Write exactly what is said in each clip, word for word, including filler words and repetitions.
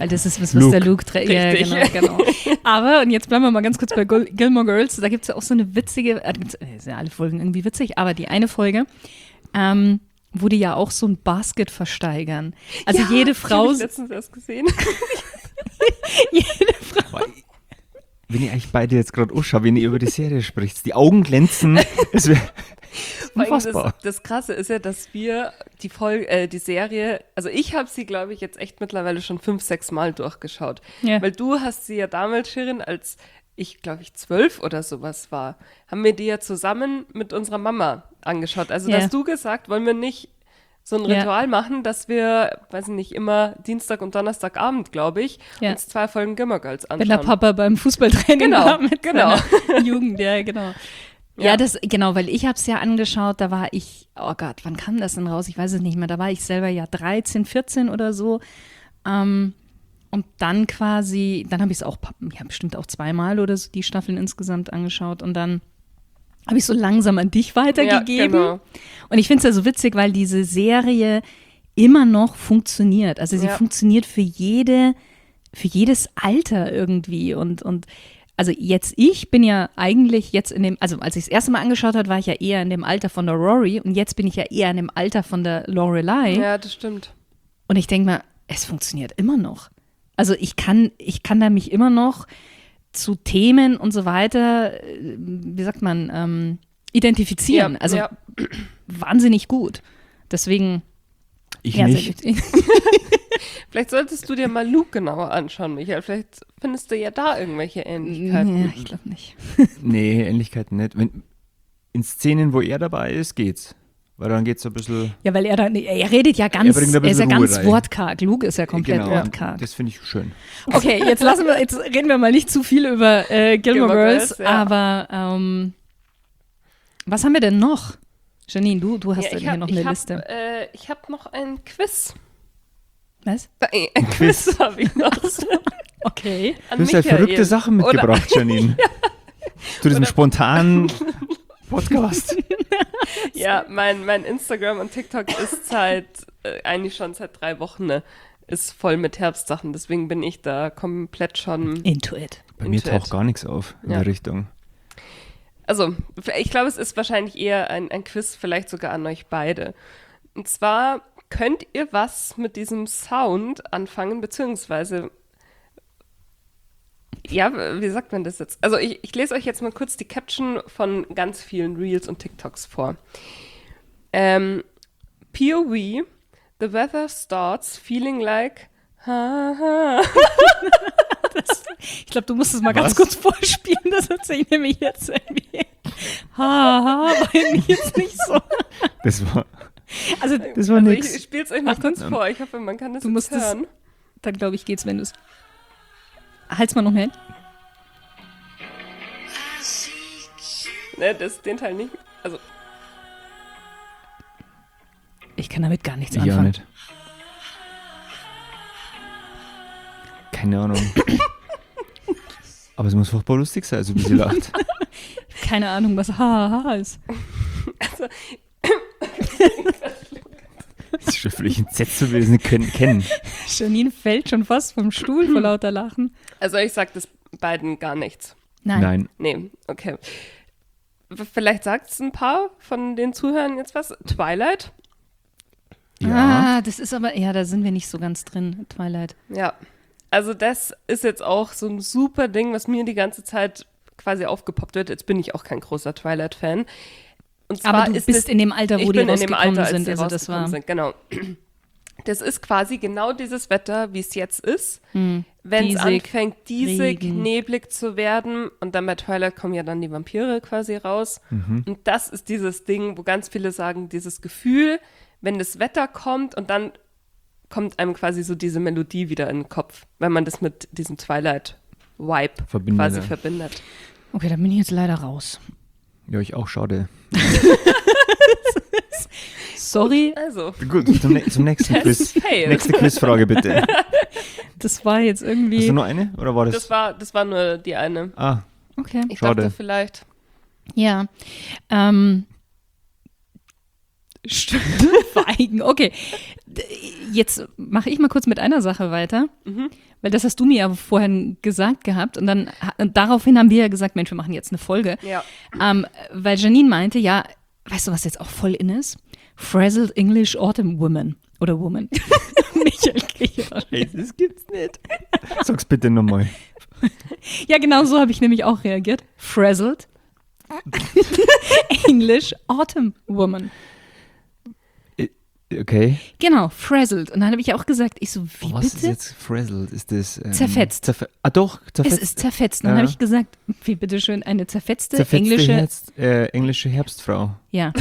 Weil das ist was, was Luke. der Luke trägt. Ja, genau, genau. Aber, und jetzt bleiben wir mal ganz kurz bei Gil- Gilmore Girls, da gibt es ja auch so eine witzige, äh, gibt's, äh, sind ja alle Folgen irgendwie witzig, aber die eine Folge, ähm, wo die ja auch so ein Basket versteigern. Also ja, jede Frau. Das hab ich letztens erst gesehen. jede Frau. Wenn ihr eigentlich beide jetzt gerade anschaut, wenn ihr über die Serie spricht, die Augen glänzen, es wäre Vor allem unfassbar. Das, das Krasse ist ja, dass wir die Folge, äh, die Serie, also ich habe sie, glaube ich, jetzt echt mittlerweile schon fünf, sechs Mal durchgeschaut. Ja. Weil du hast sie ja damals, Shirin, als ich, glaube ich, zwölf oder sowas war, haben wir die ja zusammen mit unserer Mama angeschaut. Also, Ja. dass du gesagt, wollen wir nicht so ein Ja. Ritual machen, dass wir, weiß ich nicht, immer Dienstag und Donnerstagabend, glaube ich, Ja. uns zwei Folgen Gilmore Girls anschauen. Wenn der Papa beim Fußballtraining Genau, war mit genau. seiner Jugend, ja, genau. Ja, Ja. das, genau, weil ich habe es ja angeschaut, da war ich, oh Gott, wann kam das denn raus? Ich weiß es nicht mehr, da war ich selber ja dreizehn, vierzehn oder so. Ähm, und dann quasi, dann habe ich es auch, ja, bestimmt auch zweimal oder so, die Staffeln insgesamt angeschaut und dann habe ich so langsam an dich weitergegeben. Ja, genau. Und ich finde es ja so witzig, weil diese Serie immer noch funktioniert. Also sie Ja. funktioniert für jede, für jedes Alter irgendwie. Und, und also jetzt, ich bin ja eigentlich jetzt in dem, also als ich das erste Mal angeschaut habe, war ich ja eher in dem Alter von der Rory und jetzt bin ich ja eher in dem Alter von der Lorelei. Ja, das stimmt. Und ich denke mal, es funktioniert immer noch. Also ich kann, ich kann da mich immer noch zu Themen und so weiter, äh, wie sagt man, ähm, identifizieren. Ja, also ja. wahnsinnig gut. Deswegen, Ich ja, nicht. sehr gut. Vielleicht solltest du dir mal Luke genauer anschauen, Michael. Vielleicht findest du ja da irgendwelche Ähnlichkeiten. Ja, ich glaube nicht. Nee, Ähnlichkeiten nicht. Wenn, in Szenen, wo er dabei ist, geht's. Weil dann geht's so ein bisschen. Ja, weil er dann, er redet ja ganz, bringt ein er ist ja bisschen ganz Ruhe rein. wortkarg. Luke ist ja komplett genau, wortkarg. das finde ich schön. Okay, jetzt lassen wir, jetzt reden wir mal nicht zu viel über äh, Gilmore, Gilmore Girls, Girls, ja. aber ähm, was haben wir denn noch? Janine, du, du hast Ja, ja, ich hier hab- noch ich eine hab, Liste. Äh, ich habe noch ein Quiz. Was? Äh, Ein Quiz habe ich noch. Okay. An Du hast ja Michael. verrückte Sachen Oder- mitgebracht, Janine. Zu diesem Oder- spontanen Podcast. Ja, mein, mein Instagram und TikTok ist seit, äh, eigentlich schon seit drei Wochen, ne, ist voll mit Herbstsachen. Deswegen bin ich da komplett schon. Into it. Bei mir Into taucht it. gar nichts auf in Ja. der Richtung. Also, ich glaube, es ist wahrscheinlich eher ein, ein Quiz, vielleicht sogar an euch beide. Und zwar könnt ihr was mit diesem Sound anfangen, beziehungsweise, ja, wie sagt man das jetzt? Also, ich, ich lese euch jetzt mal kurz die Caption von ganz vielen Reels und TikToks vor. Ähm, P O V, the weather starts feeling like, ha, ha. Das, ich glaube, du musst es mal ganz Was? kurz vorspielen, das hört sich nämlich jetzt irgendwie. Haha, war irgendwie jetzt nicht so. Das war. Also, Das war Also nix. ich spiele es euch mal Achtung. kurz vor. Ich hoffe, man kann das Du jetzt musst es- hören. dann glaube ich, geht's, wenn du es. Halt's mal noch mehr hin. Ne, das, den Teil nicht. Also, Ich kann damit gar nichts Ich auch anfangen. nicht. Keine Ahnung. Aber es muss furchtbar lustig sein, so wie sie lacht. Keine Ahnung, was Haha ist. also Das ist schon völlig entsetzt, so wie wir das nicht können, kennen. Janine fällt schon fast vom Stuhl vor lauter Lachen. Also ich sag das beiden gar nichts. Nein. Nein. Nee, okay. W- Vielleicht sagt es ein paar von den Zuhörern jetzt was. Twilight? Ja. Ah, das ist aber, ja, da sind wir nicht so ganz drin, Twilight. Ja. Also das ist jetzt auch so ein super Ding, was mir die ganze Zeit quasi aufgepoppt wird. Jetzt bin ich auch kein großer Twilight-Fan. Und zwar Aber du ist bist es, in dem Alter, wo ich die bin in dem rausgekommen Alter, als sind. die Also das rausgekommen war. sind, genau. Das ist quasi genau dieses Wetter, wie es jetzt ist. Hm, Wenn es diesig, anfängt, diesig, Regen. neblig zu werden und dann bei Twilight kommen ja dann die Vampire quasi raus. Mhm. Und das ist dieses Ding, wo ganz viele sagen, dieses Gefühl, wenn das Wetter kommt und dann kommt einem quasi so diese Melodie wieder in den Kopf, wenn man das mit diesem Twilight-Vibe Verbindet, quasi ja. verbindet. Okay, da bin ich jetzt leider raus. Ja, ich auch, schade. Sorry, Also, Gut, zum, ne zum nächsten das Quiz. failed. Nächste Quizfrage bitte. das war jetzt Hast irgendwie. du noch eine? Oder war das? Das war, das war nur die eine. ah, Okay. Ich Schade. dachte vielleicht, Ja. Ähm. Schweigen. Okay. D- Jetzt mache ich mal kurz mit einer Sache weiter, Mhm. Weil das hast du mir ja vorhin gesagt gehabt. Und dann und daraufhin haben wir ja gesagt, Mensch, wir machen jetzt eine Folge. Ja. Ähm, weil Janine meinte, ja, weißt du, was jetzt auch voll in ist? Frazzled English Autumn Woman. Oder Woman. Michael Krieger. Hey, das gibt's nicht. Sag's bitte nochmal. Ja, genau so habe ich nämlich auch reagiert. Frazzled English Autumn Woman. Okay. Genau, frazzled. Und dann habe ich auch gesagt, ich so, wie Was ist bitte? jetzt frazzled? Ist das ähm, Zerfetzt. Zerfe ah doch, Es zerfetzt. ist zerfetzt. Und dann Ja. habe ich gesagt, wie bitteschön, eine zerfetzte, Zerfetzte englische. Herz, äh, englische Herbstfrau. Ja.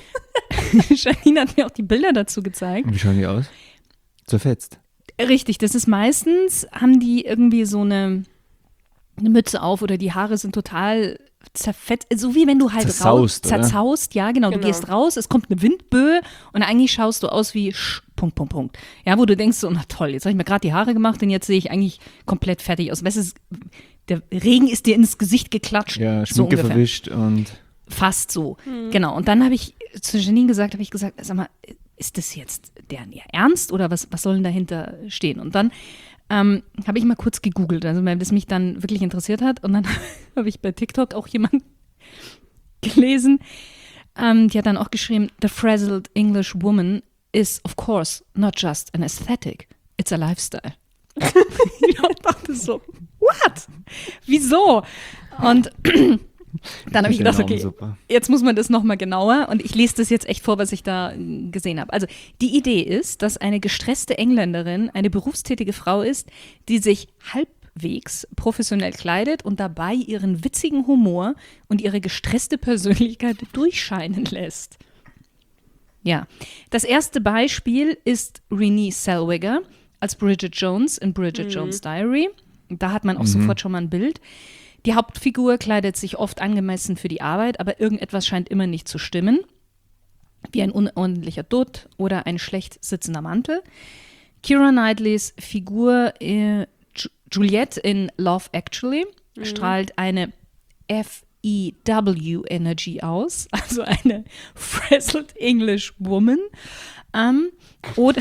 Janine hat mir auch die Bilder dazu gezeigt. Und wie schauen die aus? Zerfetzt. Richtig, das ist meistens, haben die irgendwie so eine, eine Mütze auf oder die Haare sind total zerfetzt, so wie wenn du halt Zerzaust, raus, oder? zerzaust, ja genau, Genau. du gehst raus, es kommt eine Windböe und eigentlich schaust du aus wie Sch, Punkt, Punkt, Punkt. Ja, wo du denkst so, na toll, jetzt habe ich mir gerade die Haare gemacht und jetzt sehe ich eigentlich komplett fertig aus. Weißt du, es- der Regen ist dir ins Gesicht geklatscht, Ja, so Schminke ungefähr. verwischt und Fast so. Genau. Und dann habe ich zu Janine gesagt, habe ich gesagt, sag mal, ist das jetzt deren ihr Ernst oder was, was soll denn dahinter stehen? Und dann ähm, habe ich mal kurz gegoogelt, also weil das mich dann wirklich interessiert hat. Und dann habe ich bei TikTok auch jemanden gelesen, ähm, die hat dann auch geschrieben, the frazzled English woman is of course not just an aesthetic, it's a lifestyle. Ich dachte so, what? Wieso? Und dann habe ich gedacht, okay, Super. jetzt muss man das nochmal genauer und ich lese das jetzt echt vor, was ich da äh, gesehen habe. Also die Idee ist, dass eine gestresste Engländerin eine berufstätige Frau ist, die sich halbwegs professionell kleidet und dabei ihren witzigen Humor und ihre gestresste Persönlichkeit durchscheinen lässt. Ja, das erste Beispiel ist Renée Zellweger als Bridget Jones in Bridget Jones' Diary. Da hat man auch sofort schon mal ein Bild. Die Hauptfigur kleidet sich oft angemessen für die Arbeit, aber irgendetwas scheint immer nicht zu stimmen. Wie ein unordentlicher Dutt oder ein schlecht sitzender Mantel. Keira Knightleys Figur äh, Ju- Juliette in Love Actually strahlt eine F E W-Energy aus, also eine frazzled English woman. Ähm, oder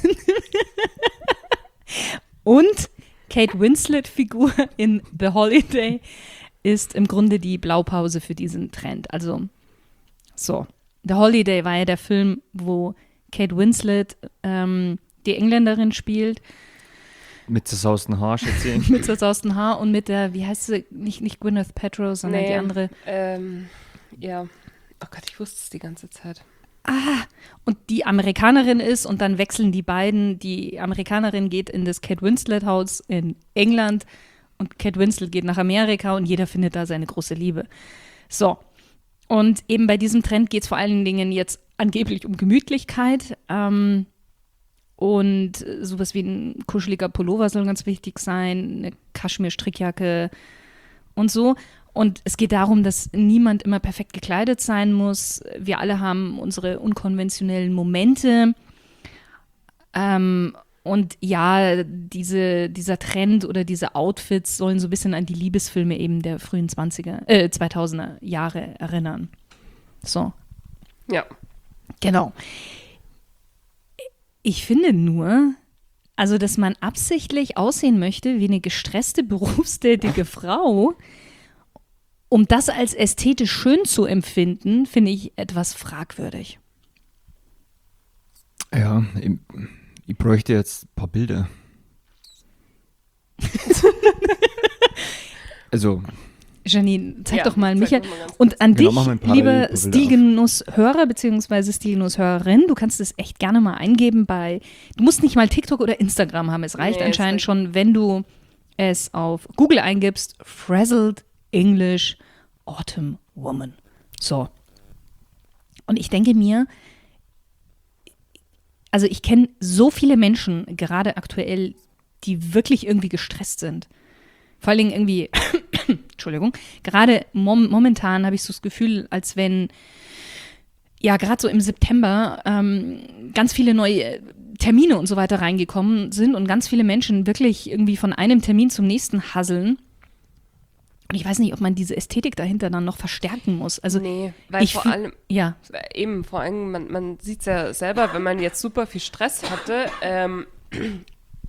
und Kate Winslet-Figur in The Holiday ist im Grunde die Blaupause für diesen Trend. Also, so. The Holiday war ja der Film, wo Kate Winslet ähm, die Engländerin spielt, Mit zersausten Haar, schätze ich. mit zerzausten Haar und mit der, wie heißt sie, nicht, nicht Gwyneth Paltrow, sondern die andere. Ähm, ja. Oh Gott, ich wusste es die ganze Zeit. Und die Amerikanerin ist und dann wechseln die beiden. Die Amerikanerin geht in das Kate Winslet-Haus in England und Kate Winslet geht nach Amerika und jeder findet da seine große Liebe. So. Und eben bei diesem Trend geht es vor allen Dingen jetzt angeblich um Gemütlichkeit. Ähm, und sowas wie ein kuscheliger Pullover soll ganz wichtig sein, eine Kaschmir-Strickjacke und so. Und es geht darum, dass niemand immer perfekt gekleidet sein muss. Wir alle haben unsere unkonventionellen Momente. Ähm, und ja, diese, dieser Trend oder diese Outfits sollen so ein bisschen an die Liebesfilme eben der frühen zwanziger, äh, zweitausender Jahre erinnern. So, Ja. genau. Ich finde nur, also dass man absichtlich aussehen möchte wie eine gestresste, berufstätige Frau, um das als ästhetisch schön zu empfinden, finde ich etwas fragwürdig. Ja, ich, ich bräuchte jetzt ein paar Bilder. Also, Janine, zeig Ja, doch mal, zeig Michael. doch mal ganz Und an Genau, machen wir ein dich, paar liebe Bilder auf. Stilgenuss-Hörer bzw. Stilgenuss-Hörerin, du kannst es echt gerne mal eingeben bei, du musst nicht mal TikTok oder Instagram haben, es reicht Nee, es anscheinend reicht. schon, wenn du es auf Google eingibst, Frazzled English Autumn Woman. So. Und ich denke mir, also ich kenne so viele Menschen, gerade aktuell, die wirklich irgendwie gestresst sind. Vor allen Dingen irgendwie, Entschuldigung, gerade mom momentan habe ich so das Gefühl, als wenn, ja, gerade so im September ähm, ganz viele neue Termine und so weiter reingekommen sind und ganz viele Menschen wirklich irgendwie von einem Termin zum nächsten hasseln. Und ich weiß nicht, ob man diese Ästhetik dahinter dann noch verstärken muss. Also Nee, weil ich vor fühl- allem, ja, eben, vor allem, man, man sieht es ja selber, wenn man jetzt super viel Stress hatte, ähm,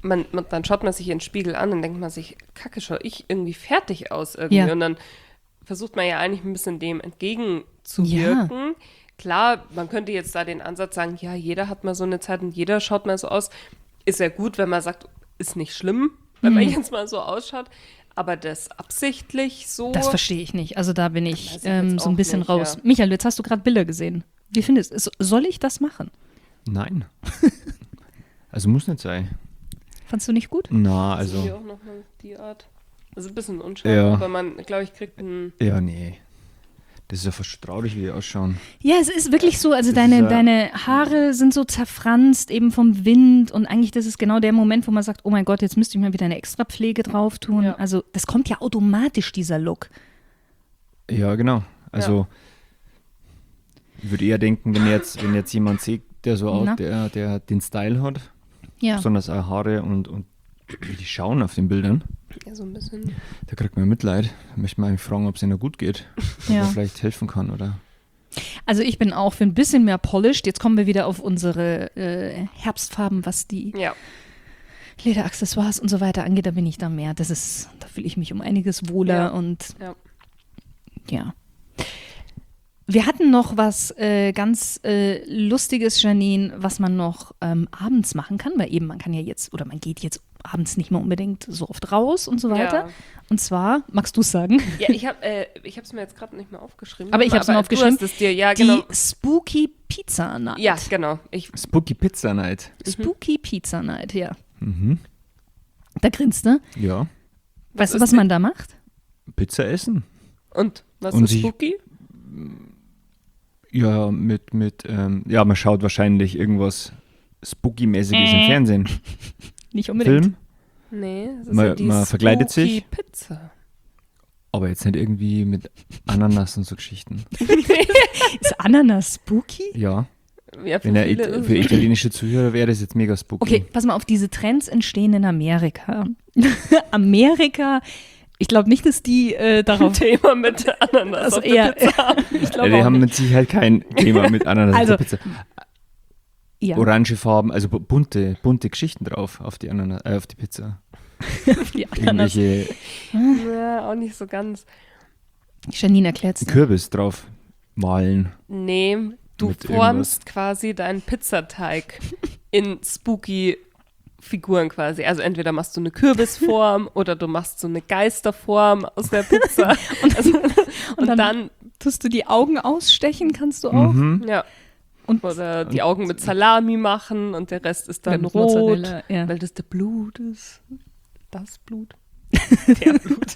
man, man, dann schaut man sich in den Spiegel an und denkt man sich, kacke, schau ich irgendwie fertig aus irgendwie. Ja. Und dann versucht man ja eigentlich ein bisschen dem entgegenzuwirken. Klar, man könnte jetzt da den Ansatz sagen, ja, jeder hat mal so eine Zeit und jeder schaut mal so aus. Ist ja gut, wenn man sagt, ist nicht schlimm, wenn man jetzt mal so ausschaut. Aber das absichtlich so. Das verstehe ich nicht. Also da bin ich, Weiß ich ähm, jetzt so ein auch bisschen nicht, raus. ja. Michael, jetzt hast du gerade Bilder gesehen. Wie findest du es? Soll ich das machen? Nein. Also muss nicht sein. Fandst du nicht gut? Na, Also also, hier auch nochmal die Art. Also ein bisschen unscharf, Ja. aber man, glaube ich, kriegt ein. ja, nee. Das ist ja fast traurig, wie die ausschauen. Ja, es ist wirklich so, also Das deine, ist ja- deine Haare sind so zerfranst eben vom Wind und eigentlich das ist genau der Moment, wo man sagt, oh mein Gott, jetzt müsste ich mal wieder eine Extrapflege drauf tun. Ja. Also das kommt ja automatisch, dieser Look. Ja, genau. Also, ich würde eher denken, wenn jetzt, wenn jetzt jemand sieht, der so Na? out, der, der den Style hat, Ja. besonders auch Haare und, und wie die schauen auf den Bildern, Ja, so ein bisschen. da kriegt man Mitleid. Da möchte man eigentlich fragen, ob es ihnen gut geht. Ob Ja. er vielleicht helfen kann, oder? Also ich bin auch für ein bisschen mehr polished. Jetzt kommen wir wieder auf unsere äh, Herbstfarben, was die Ja. Lederaccessoires und so weiter angeht. Da bin ich da mehr. Das ist, da fühle ich mich um einiges wohler Ja. und Ja. ja. Wir hatten noch was äh, ganz äh, Lustiges, Janine, was man noch ähm, abends machen kann, weil eben man kann ja jetzt, oder man geht jetzt abends nicht mehr unbedingt so oft raus und so weiter. Ja. Und zwar, magst du es sagen? Ja, ich habe äh, ich es mir jetzt gerade nicht mehr aufgeschrieben. Aber ich hab's mir aufgeschrieben. Du hast es dir, ja, Die genau. Spooky Pizza Night. Ja, genau. Ich, Spooky Pizza Night. Spooky Pizza Night, ja. Mhm. Da grinst du. Ja. Weißt du, ist was die- man da macht? Pizza essen. und was Und ist sich- spooky? Ja, mit, mit, ähm, ja, man schaut wahrscheinlich irgendwas Spooky-mäßiges Äh. im Fernsehen. Nicht unbedingt. Film, Nee, das ist Man- ja die man verkleidet Spooky sich. Pizza. aber jetzt nicht irgendwie mit Ananas und so Geschichten. Ist Ananas spooky? Ja, Ja, für wenn er viele it- ist für es- italienische Zuhörer wäre das jetzt mega spooky. Okay, pass mal auf, diese Trends entstehen in Amerika. Amerika, ich glaube nicht, dass die äh, darauf... Thema mit Ananas Also auf der eher- Pizza haben. Ich Ja, glaube die auch haben nicht. mit Sicherheit kein Thema mit Ananas Also, auf der Pizza. Ja, Orange Farben, also bu- bunte, bunte Geschichten drauf auf die, Ananas, äh, auf die Pizza. die Ananas. Irgendwelche Ja, auch nicht so ganz. Janine erklärt's dir. Kürbis drauf malen. Nee, du Mit formst quasi deinen Pizzateig in spooky Figuren quasi. Also entweder machst du eine Kürbisform oder du machst so eine Geisterform aus der Pizza. Und, Also, und, und dann, dann, tust du die Augen ausstechen, kannst du auch. Mhm. ja, Und oder die Augen mit Salami machen und der Rest ist dann mit rot, Mozzarella, ja. weil das der Blut ist. Das Blut. Der Blut.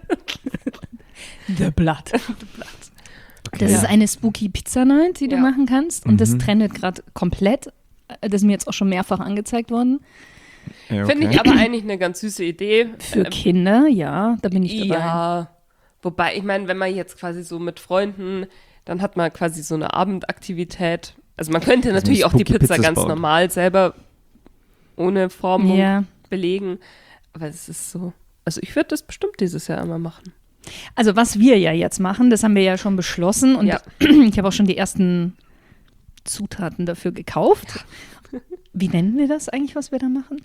The Blood. Okay. Das Ja. ist eine Spooky Pizza Night, die du Ja. machen kannst. Und das Mhm. trendet gerade komplett. Das ist mir jetzt auch schon mehrfach angezeigt worden. Ja, Finde okay. ich aber eigentlich eine ganz süße Idee. Für Ähm, Kinder, ja, da bin ich dabei. Ja, wobei, ich meine, wenn man jetzt quasi so mit Freunden, dann hat man quasi so eine Abendaktivität. Also man könnte Also natürlich auch die spooky Pizza Pizzas ganz bauen. normal selber ohne Formung Ja. belegen. Aber es ist so, also ich würde das bestimmt dieses Jahr immer machen. Also was wir ja jetzt machen, das haben wir ja schon beschlossen und Ja. ich habe auch schon die ersten Zutaten dafür gekauft. Wie nennen wir das eigentlich, was wir da machen?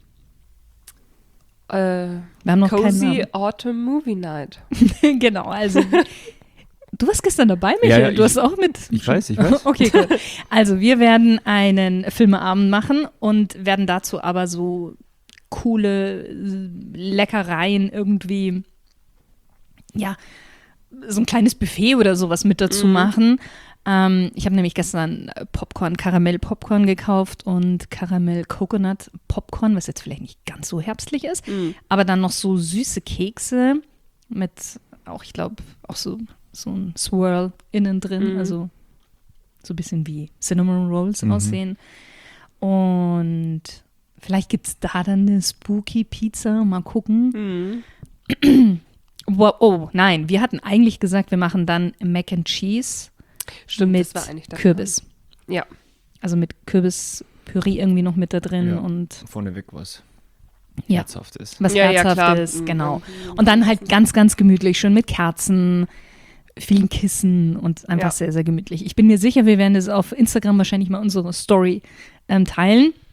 Äh, Wir haben noch keinen Cozy Namen. Autumn Movie Night. Genau, also du warst gestern dabei, Michael, Ja, ja, du ich- hast auch mit. Ich weiß, ich weiß. Okay, gut. Also wir werden einen Filmeabend machen und werden dazu aber so coole äh, Leckereien irgendwie, ja, so ein kleines Buffet oder sowas mit dazu Mhm. machen. Ähm, ich habe nämlich gestern Popcorn, Karamell-Popcorn gekauft und Karamell-Coconut-Popcorn, was jetzt vielleicht nicht ganz so herbstlich ist, Mhm. aber dann noch so süße Kekse mit auch, ich glaube, auch so, so ein Swirl innen drin, Mhm. also so ein bisschen wie Cinnamon Rolls Mhm. aussehen. Und vielleicht gibt es da dann eine Spooky Pizza, mal gucken. Mhm. Wow, oh, nein, wir hatten eigentlich gesagt, wir machen dann Mac and Cheese Stimmt, mit das war eigentlich der Kürbis. Plan. Ja. Also mit Kürbispüree irgendwie noch mit da drin Ja. und Vorneweg was Ja. Herzhaftes. was Ja, ja, klar. Herzhaftes, Mhm. genau. Mhm. Und dann halt ganz, ganz gemütlich, schön mit Kerzen, vielen Kissen und einfach Ja. sehr, sehr gemütlich. Ich bin mir sicher, wir werden das auf Instagram wahrscheinlich mal unsere Story ähm, teilen.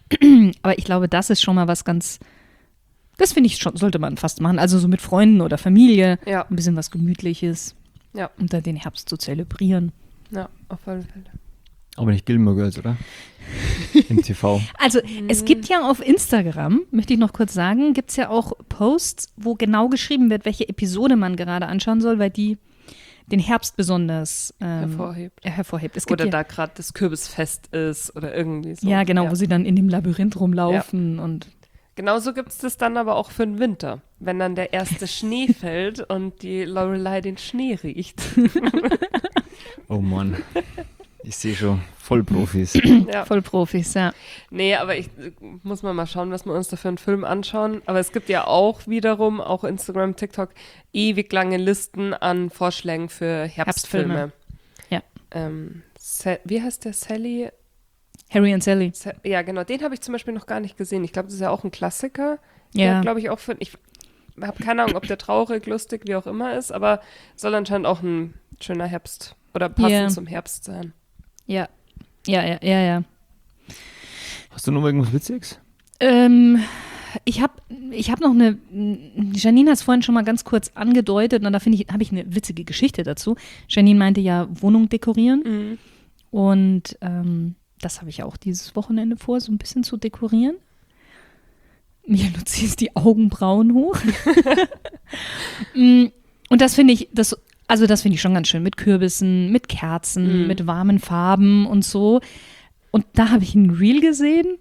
Aber ich glaube, das ist schon mal was ganz, das finde ich schon, sollte man fast machen. Also so mit Freunden oder Familie, Ja. ein bisschen was Gemütliches, Ja. um dann den Herbst zu zelebrieren. Ja, auf alle Fälle. Aber nicht Gilmore Girls, oder? Im T V. Also es gibt ja auf Instagram, möchte ich noch kurz sagen, gibt es ja auch Posts, wo genau geschrieben wird, welche Episode man gerade anschauen soll, weil die den Herbst besonders ähm, Hervorhebt. äh, hervorhebt. Es gibt Oder ja, da gerade das Kürbisfest ist oder irgendwie so. ja, genau, wo sie dann in dem Labyrinth rumlaufen und Genauso gibt es das dann aber auch für den Winter, wenn dann der erste Schnee fällt und die Lorelei den Schnee riecht. Oh Mann. Ich sehe schon, Vollprofis. Ja. voll Profis, ja. Nee, aber ich äh, muss mal mal schauen, was wir uns da für einen Film anschauen. Aber es gibt ja auch wiederum, auch Instagram, TikTok, ewig lange Listen an Vorschlägen für Herbstfilme. Herbstfilme. Ja. Ähm, Sa- wie heißt der? Sally? Harry und Sally. Sa- Ja, genau. Den habe ich zum Beispiel noch gar nicht gesehen. Ich glaube, das ist ja auch ein Klassiker. Ja. Der, glaube ich, auch für. Ich habe keine Ahnung, ob der traurig, lustig, wie auch immer ist, aber soll anscheinend auch ein schöner Herbst oder passend Ja. zum Herbst sein. Ja. Ja, ja, ja, ja. Hast du noch irgendwas Witziges? Ähm, ich habe ich hab noch eine, Janine hat es vorhin schon mal ganz kurz angedeutet und da finde ich, habe ich eine witzige Geschichte dazu. Janine meinte ja Wohnung dekorieren Mhm. und ähm, das habe ich auch dieses Wochenende vor, so ein bisschen zu dekorieren. Mir du ziehst die Augenbrauen hoch. Mm, und das finde ich, das, also das finde ich schon ganz schön, mit Kürbissen, mit Kerzen, Mhm. mit warmen Farben und so. Und da habe ich ein Reel gesehen,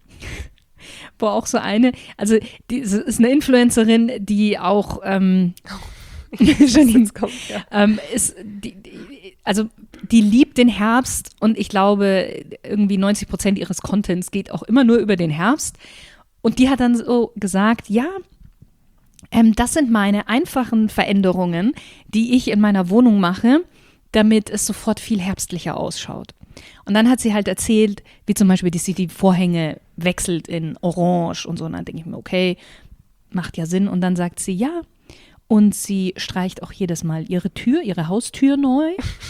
wo auch so eine, also die es ist eine Influencerin, die auch ähm, Janine, Jetzt kommt, ja. ähm, ist, die, die, also die liebt den Herbst und ich glaube, irgendwie neunzig Prozent ihres Contents geht auch immer nur über den Herbst. Und die hat dann so gesagt, ja, ähm, das sind meine einfachen Veränderungen, die ich in meiner Wohnung mache, damit es sofort viel herbstlicher ausschaut. Und dann hat sie halt erzählt, wie zum Beispiel, dass sie die Vorhänge wechselt in Orange und so. Und dann denke ich mir, okay, macht ja Sinn. Und dann sagt sie, ja, und sie streicht auch jedes Mal ihre Tür, ihre Haustür neu.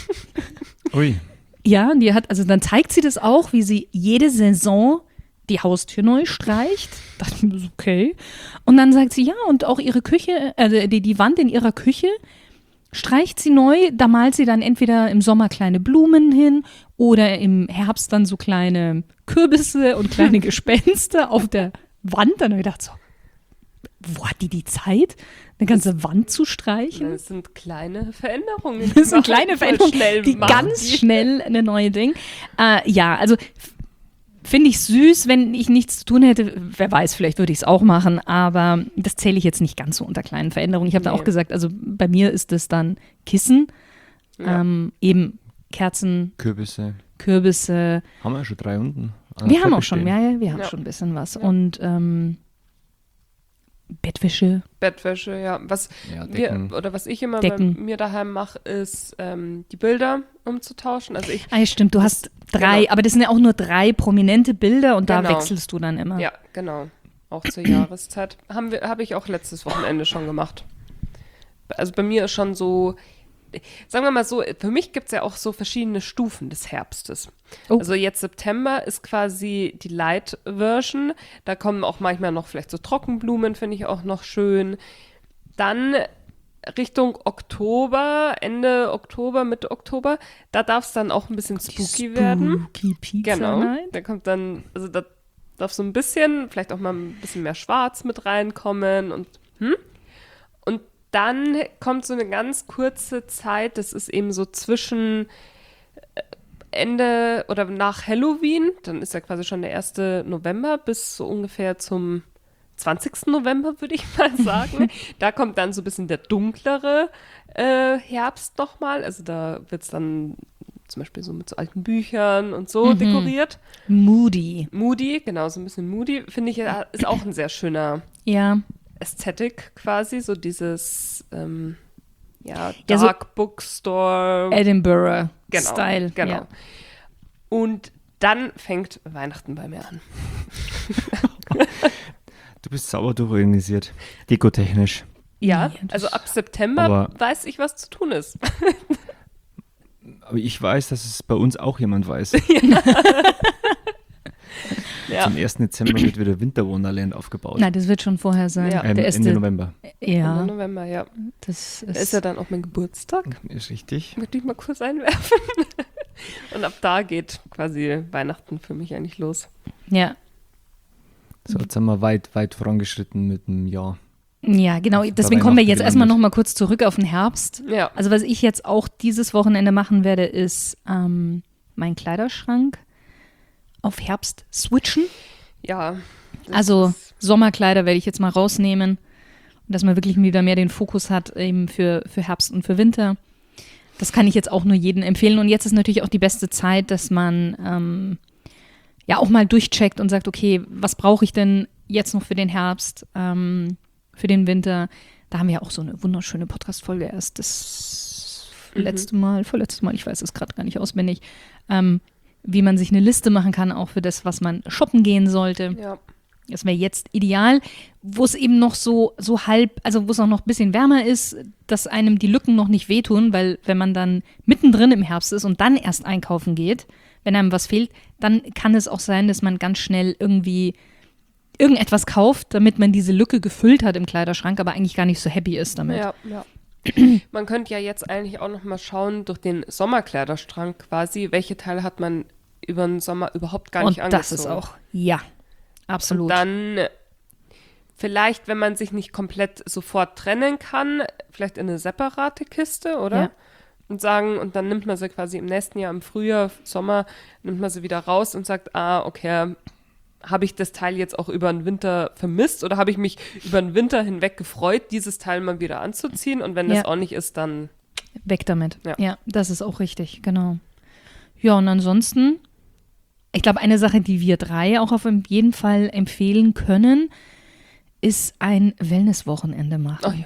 Ui. Ja, und die hat, also dann zeigt sie das auch, wie sie jede Saison die Haustür neu streicht. Da dachte ich mir so, okay. Und dann sagt sie, ja, und auch ihre Küche, also die, die Wand in ihrer Küche streicht sie neu. Da malt sie dann entweder im Sommer kleine Blumen hin oder im Herbst dann so kleine Kürbisse und kleine Gespenster auf der Wand. Dann habe ich gedacht so, wo hat die die Zeit, eine ganze Wand zu streichen? Das sind kleine Veränderungen. Das sind die kleine man Veränderungen, schnell die macht. ganz schnell eine neue Ding. Äh, ja, also f- finde ich süß, wenn ich nichts zu tun hätte. Wer weiß, vielleicht würde ich es auch machen, aber das zähle ich jetzt nicht ganz so unter kleinen Veränderungen. Ich habe da Nee. auch gesagt, also bei mir ist es dann Kissen, Ja. ähm, eben Kerzen, Kürbisse. Kürbisse. Haben wir schon drei unten? an der Wir haben Treppe auch schon, stehen. ja, ja, wir haben Ja. schon ein bisschen was. Ja. Und ähm, Bettwäsche. Bettwäsche, ja. Was Ja, wir, Decken. oder was ich immer Decken. bei mir daheim mache, ist ähm, die Bilder umzutauschen. Also ich, Ah, ja, stimmt, du Das- hast drei, genau. aber das sind ja auch nur drei prominente Bilder und da Genau. wechselst du dann immer. ja, genau. Auch zur Jahreszeit. Haben wir, habe ich auch letztes Wochenende schon gemacht. Also bei mir ist schon so, sagen wir mal so, für mich gibt es ja auch so verschiedene Stufen des Herbstes. Oh. Also jetzt September ist quasi die Light-Version. Da kommen auch manchmal noch vielleicht so Trockenblumen, finde ich auch noch schön. Dann Richtung Oktober, Ende Oktober, Mitte Oktober, da darf es dann auch ein bisschen spooky werden. Spooky Pizza Genau. Night. Da kommt dann, also da darf so ein bisschen, vielleicht auch mal ein bisschen mehr Schwarz mit reinkommen und hm? Und dann kommt so eine ganz kurze Zeit, das ist eben so zwischen äh, Ende oder nach Halloween, dann ist ja quasi schon der erste November bis so ungefähr zum zwanzigsten November, würde ich mal sagen. Da kommt dann so ein bisschen der dunklere äh, Herbst nochmal. Also da wird es dann zum Beispiel so mit so alten Büchern und so Mhm. dekoriert. Moody. Moody, genau, so ein bisschen Moody, finde ich, ja, ist auch ein sehr schöner Ja. Ästhetik quasi, so dieses ähm, ja, Ja, so- Dark Bookstore. Edinburgh Genau, Style. genau. Ja. Und dann fängt Weihnachten bei mir an. Du bist sauber durchorganisiert. Dekotechnisch. Ja, Ja, das- also ab September Aber- weiß ich, was zu tun ist. Aber ich weiß, dass es bei uns auch jemand weiß. Ja. Zum ersten Dezember wird wieder Winterwonderland aufgebaut. Nein, das wird schon vorher sein. Ja. ähm, Der Ende erste, November. ja, Ende November, ja. das Da ist ist, ja dann auch mein Geburtstag. Ist richtig. Möchte ich mal kurz einwerfen. Und ab da geht quasi Weihnachten für mich eigentlich los. ja. So, jetzt sind wir weit, weit vorangeschritten mit dem Jahr. Ja, genau. Bei Deswegen kommen wir Weihnachten jetzt erstmal gelandet. noch mal kurz zurück auf den Herbst. Ja. Also was ich jetzt auch dieses Wochenende machen werde, ist ähm, meinen Kleiderschrank auf Herbst switchen. Ja. das Also ist- Sommerkleider werde ich jetzt mal rausnehmen. Und dass man wirklich wieder mehr den Fokus hat eben für, für Herbst und für Winter. Das kann ich jetzt auch nur jedem empfehlen. Und jetzt ist natürlich auch die beste Zeit, dass man ähm, ja auch mal durchcheckt und sagt, okay, was brauche ich denn jetzt noch für den Herbst, ähm, für den Winter? Da haben wir ja auch so eine wunderschöne Podcast-Folge erst das Mhm. letzte Mal, vorletzte Mal, ich weiß es gerade gar nicht auswendig, ähm, wie man sich eine Liste machen kann, auch für das, was man shoppen gehen sollte. Ja. Das wäre jetzt ideal, wo es eben noch so, so halb, also wo es auch noch ein bisschen wärmer ist, dass einem die Lücken noch nicht wehtun, weil wenn man dann mittendrin im Herbst ist und dann erst einkaufen geht, wenn einem was fehlt, dann kann es auch sein, dass man ganz schnell irgendwie irgendetwas kauft, damit man diese Lücke gefüllt hat im Kleiderschrank, aber eigentlich gar nicht so happy ist damit. Ja, ja. Man könnte ja jetzt eigentlich auch noch mal schauen durch den Sommerkleiderschrank quasi, welche Teile hat man über den Sommer überhaupt gar und nicht angezogen. das ist auch, ja, absolut. Und dann äh, vielleicht, wenn man sich nicht komplett sofort trennen kann, vielleicht in eine separate Kiste, oder? Ja. Und sagen, und dann nimmt man sie quasi im nächsten Jahr, im Frühjahr, Sommer, nimmt man sie wieder raus und sagt, ah, okay, habe ich das Teil jetzt auch über den Winter vermisst oder habe ich mich über den Winter hinweg gefreut, dieses Teil mal wieder anzuziehen? Und wenn das Ja. auch nicht ist, dann Weg damit. Ja. Ja. Das ist auch richtig, genau. Ja, und ansonsten, ich glaube, eine Sache, die wir drei auch auf jeden Fall empfehlen können, ist ein Wellnesswochenende machen. oh ja.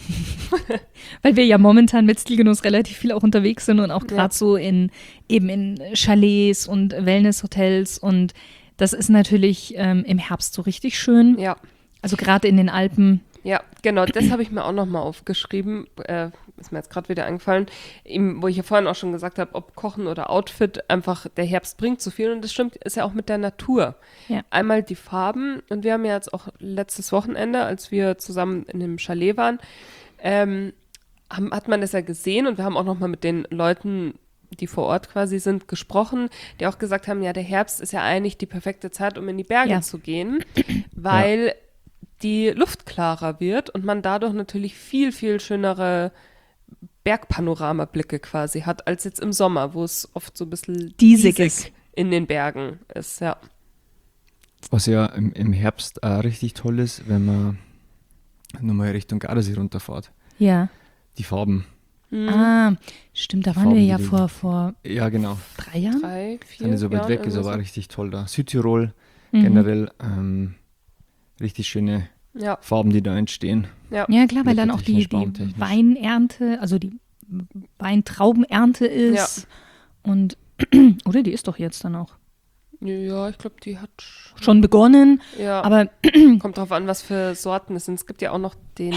Weil wir ja momentan mit Stilgenuss relativ viel auch unterwegs sind und auch gerade Ja. so in eben in Chalets und Wellnesshotels und das ist natürlich ähm, im Herbst so richtig schön. Ja. Also gerade in den Alpen. Ja, genau, das habe ich mir auch nochmal aufgeschrieben, äh, ist mir jetzt gerade wieder eingefallen, eben, wo ich ja vorhin auch schon gesagt habe, ob Kochen oder Outfit, einfach der Herbst bringt so viel und das stimmt, ist ja auch mit der Natur. Ja. Einmal die Farben und wir haben ja jetzt auch letztes Wochenende, als wir zusammen in dem Chalet waren, ähm, haben, hat man das ja gesehen und wir haben auch nochmal mit den Leuten, die vor Ort quasi sind, gesprochen, die auch gesagt haben, ja, der Herbst ist ja eigentlich die perfekte Zeit, um in die Berge Ja. zu gehen, weil die Luft klarer wird und man dadurch natürlich viel, viel schönere Bergpanoramablicke quasi hat, als jetzt im Sommer, wo es oft so ein bisschen Diesig diesig ist. in den Bergen ist, ja. Was ja im, im Herbst auch richtig toll ist, wenn man nochmal Richtung Gardasee runterfährt. Ja. Die Farben. Mhm. Ah, stimmt, da waren Farben, wir ja die- vor, vor Ja, genau. drei Jahren. Drei, vier Sind nicht so weit Jahren weg, ist irgendwie aber so. richtig toll da. Südtirol Mhm. generell ähm, richtig schöne Ja, Farben, die da entstehen. ja. Ja, klar, weil dann auch die, Wettertechnisch, die baumtechnisch. Weinernte, also die Weintraubenernte ist. Und, oder die ist doch jetzt dann auch Ja, ich glaube, die hat schon begonnen, ja, aber kommt drauf an, was für Sorten es sind. Es gibt ja auch noch den,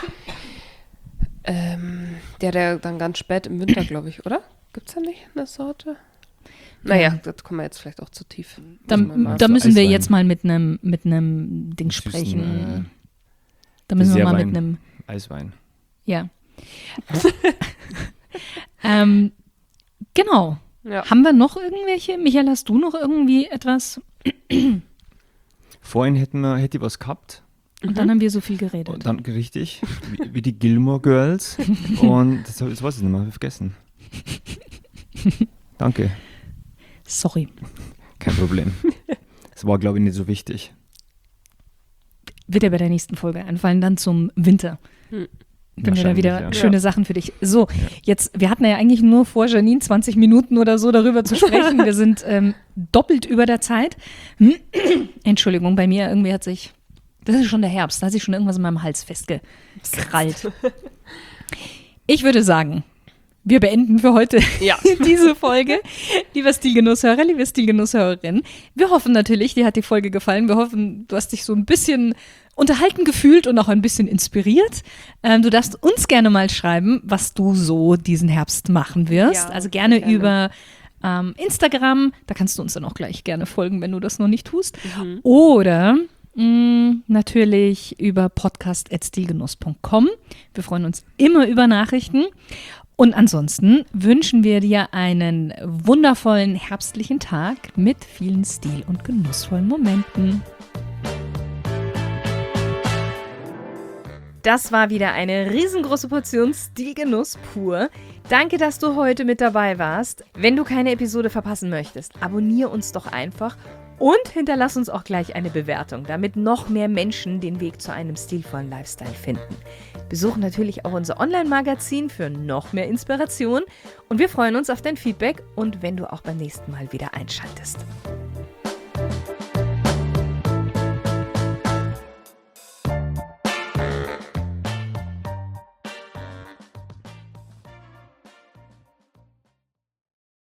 ähm, der, der dann ganz spät im Winter, glaube ich, oder? Gibt es da nicht eine Sorte? Naja, das kommen wir jetzt vielleicht auch zu tief. da, Müssen wir mal- da so müssen wir Eiswein. jetzt mal mit einem mit einem Ding Süßen, sprechen. Da müssen wir mal mit Dessertwein. einem, äh, Eiswein. ja. ähm, genau. Ja. Haben wir noch irgendwelche? Michael, hast du noch irgendwie etwas? Vorhin hätten wir, hätte ich was gehabt. Und dann haben wir so viel geredet. Und dann richtig, wie, wie die Gilmore Girls. Und das, hab- das weiß ich nicht mehr, hab ich vergessen. Danke, Sorry. kein Problem. Das war, glaube ich, nicht so wichtig. Wird dir bei der nächsten Folge einfallen, dann zum Winter. Hm. Wenn wir da Wahrscheinlich, wieder ja. schöne Ja. Sachen für dich. So, jetzt, wir hatten ja eigentlich nur vor, Janine zwanzig Minuten oder so darüber zu sprechen. Wir sind ähm, doppelt über der Zeit. Entschuldigung, bei mir irgendwie hat sich, das ist schon der Herbst, da hat sich schon irgendwas in meinem Hals festgekrallt. Ich würde sagen, wir beenden für heute Ja. diese Folge. Lieber Stilgenusshörer, liebe Stilgenusshörerin, wir hoffen natürlich, dir hat die Folge gefallen. Wir hoffen, du hast dich so ein bisschen unterhalten gefühlt und auch ein bisschen inspiriert. Ähm, du darfst uns gerne mal schreiben, was du so diesen Herbst machen wirst. Ja, also gerne, gerne. über ähm, Instagram. Da kannst du uns dann auch gleich gerne folgen, wenn du das noch nicht tust. Mhm. Oder mh, natürlich über podcast at stilgenuss punkt com. Wir freuen uns immer über Nachrichten. Und ansonsten wünschen wir dir einen wundervollen herbstlichen Tag mit vielen stil- und genussvollen Momenten. Das war wieder eine riesengroße Portion Stilgenuss pur. Danke, dass du heute mit dabei warst. Wenn du keine Episode verpassen möchtest, abonniere uns doch einfach und hinterlass uns auch gleich eine Bewertung, damit noch mehr Menschen den Weg zu einem stilvollen Lifestyle finden. Besuch natürlich auch unser Online-Magazin für noch mehr Inspiration und wir freuen uns auf dein Feedback und wenn du auch beim nächsten Mal wieder einschaltest.